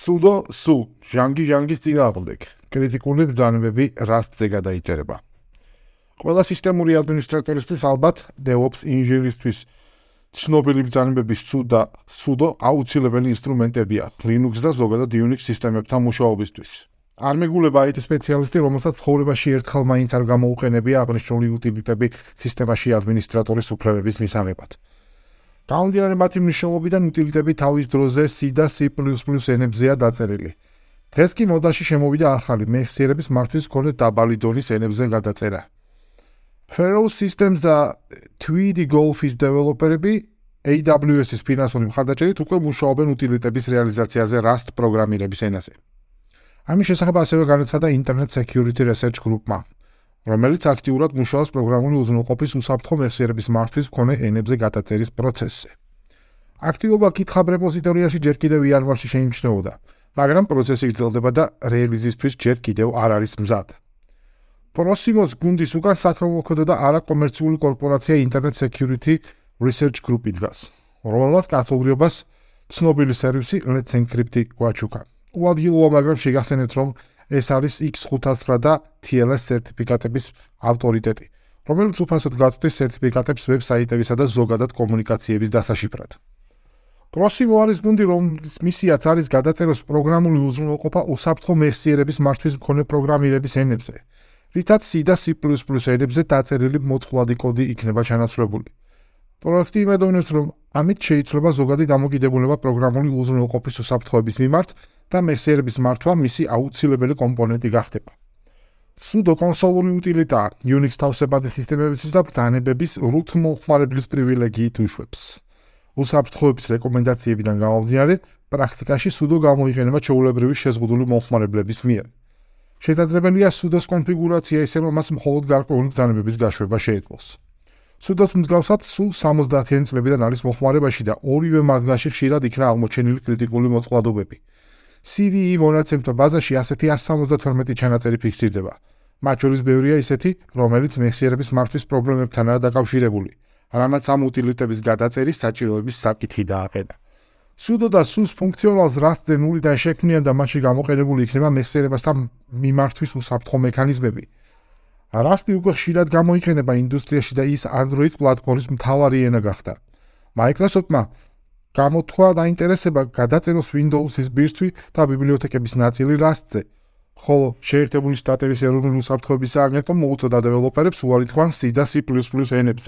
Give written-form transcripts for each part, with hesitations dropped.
sudo su ჟანგის წინააღმდეგ კრიტიკული ბრძანებები Rust-ზე გადაიწერება. ყველა სისტემური ადმინისტრატორისთვის ალბათ DevOps ინჟინერისთვის ცნობილი ბრძანებების sudo აუცილებელი ინსტრუმენტებია Linux და ზოგადად Unix სისტემებთან მუშაობისთვის. არ მეგულება IT სპეციალისტი, რომელსაც ცხოვრებაში ერთხელ მაინც არ გამოუყენებია აღნიშნული უტილიტები სისტემაში ადმინისტრატორის უფლებების მისაღებად. გამომდინარე მათი მნიშვნელობიდან უტილიტები თავის დროზე C და C++ ენებზეა დაწერილი. დღეს კი მოდაში შემოვიდა ახალი მეხსიერების მართვის მქონე დაბალი დონის ენებზე გადაწერა. Faro Systems და Tweedy Golf-ის დეველოპერები AWS-ის ფინანსური მხარდაჭერით უკვე მუშაობენ უტილიტების რეალიზაციაზე Rust პროგრამირების ენაზე. ამის შესახებ ასევე განაცხადა Internet Security Research Group-მა, რომელიც აქტიურად მუშაობს პროგრამული უზრუნველყოფის უსაფრთხო მეხსიერების მართვის მქონე ენებზე გადაწერის პროცესზე. აქტივობა GitHub რეპოზიტორიაში ჯერ კიდევ იანვარში შეიმჩნეოდა, მაგრამ პროცესი გრძელდება და რეალიზისთვის ჯერ კიდევ არ არის მზად. Prosimos გუნდის უკან საქველმოქმედო და არაკომერციული კორპორაცია Internet Security Research Group იდგას, რომელმაც კათოლიკობას ცნობილი სერვისი Let's Encrypt გვაჩუქა. უადგილოა, მაგრამ შეგახსენებთ, რომ ეს არის X509 და TLS სერტიფიკატების ავტორიტეტი, რომელიც უფასოდ გაწვდის სერტიფიკატებს ვებ-საიტებისა და ზოგადად კომუნიკაციების დასაშიფრად. Prosimo არის გუნდი, რომლის მისიაც არის გადაწეროს პროგრამული უზრუნველყოფა უსაფრთხო მეხსიერების მართვის მქონე პროგრამირების ენებზე, რითაც C და C++ ენებზე დაწერილი მოწყვლადი კოდი იქნება ჩანაცვლებული. პროექტი იმედოვნებს, რომ ამით შეიცვლება ზოგადი დამოკიდებულება პროგრამული უზრუნველყოფის უსაფრთხოების მიმართ და მეხსიერების მართვა მისი აუცილებელი კომპონენტი გახდება. Sudo კონსოლური უტილიტაა Unix თავსებადი სისტემებისთვის და ბრძანებების root მომხმარებლის პრივილეგიით უშვებს. უსაფრთხოების რეკომენდაციებიდან გამომდინარე, პრაქტიკაში sudo გამოიყენება ჩვეულებრივი შეზღუდული მომხმარებლების მიერ. შესაძლებელია sudo-ს კონფიგურაცია ისე, რომ მას მხოლოდ გარკვეული ბრძანებების გაშვება შეეძლოს. Sudo-ს მსგავსად სულ 70-იანი წლებიდან არის მოხმარებაში და ორივე მათგანში ხშირად იქნა აღმოჩენილი კრიტიკული მოწყვლადობები. CVE მონაცემთა ბაზაში ასეთი 172 ჩანაწერი ფიქსირდება. მათ შორის ბევრია ისეთი, რომელიც მეხსიერების მართვის პრობლემებთანაა დაკავშირებული, რამაც ამ უტილიტების გადაწერის საჭიროების საკითხი დააყენა. Sudo და SUS ფუნქციონალს Rust-ზე ნულიდან შექმნიან და მასში გამოყენებული იქნება მეხსიერებასთან მიმართვის უსაფრთხო მექანიზმები. Rust-ი უკვე ხშირად გამოიყენება ინდუსტრიაში და ის Android პლატფორმის მთავარი ენა გახდა. Microsoft-მა გამოთქვა დაინტერესება გადაწეროს Windows-ის ბირთვი და ბიბლიოთეკების ნაწილი Rust-ზე, ხოლო შეერთებული შტატების ეროვნული უსაფრთხოების სააგენტომ მოუწოდა დეველოპერებს უარი თქვან C და C++ ენებზე.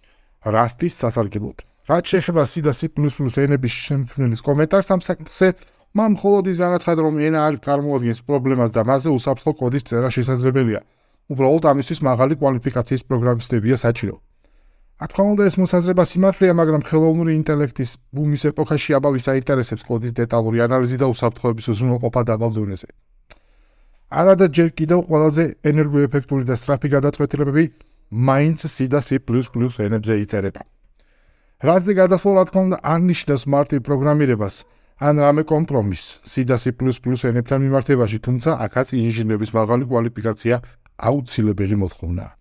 Rust-ის სასარგებლოდ. რაც შეეხება C და C++ ენების შემქმნელის კომენტარს ამ საკითხზე, მან მხოლოდ ის განაცხადა, რომ ენა არ წარმოადგენს პრობლემას და მასზე უსაფრთხო კოდის წერა შესაძლებელია. უბრალოდ ამისთვის მაღალი კვალიფიკაციის პროგრამისტებია საჭირო. რა თქმა უნდა, ეს მოსაზრება სიმართლეა, მაგრამ ხელოვნური ინტელექტის ბუმის ეპოქაში აბავის აინტერესებს კოდის დეტალური ანალიზი და უსაფრთხოების უზრუნველყოფა დაბალ დონეზე. არადა ჯერ კიდევ ყველაზე ენერგოეფექტური და სწრაფი გადაწყვეტილებები მაინც C და C++ ენებზე იწერება. Rust-ზე გადასვლა, რა თქმა უნდა, არ ნიშნავს მარტივ პროგრამირებას ან რამე კომპრომისს C და C++ ენებთან მიმართებაში, თუმცა აქაც ინჟინერების მაღალი კვალიფიკაცია აუცილებელი მოთხოვნაა.